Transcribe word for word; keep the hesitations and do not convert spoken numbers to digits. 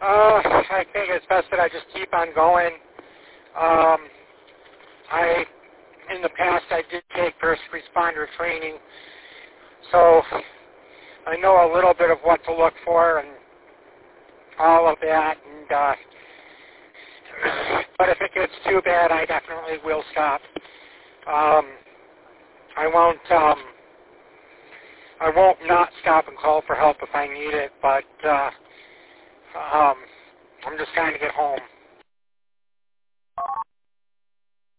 Uh, I think it's best that I just keep on going. Um, I, in the past, I did take first responder training, so I know a little bit of what to look for and all of that. And uh, but if it gets too bad, I definitely will stop. Um, I won't. Um, I won't not stop and call for help if I need it, but uh, um, I'm just trying to get home.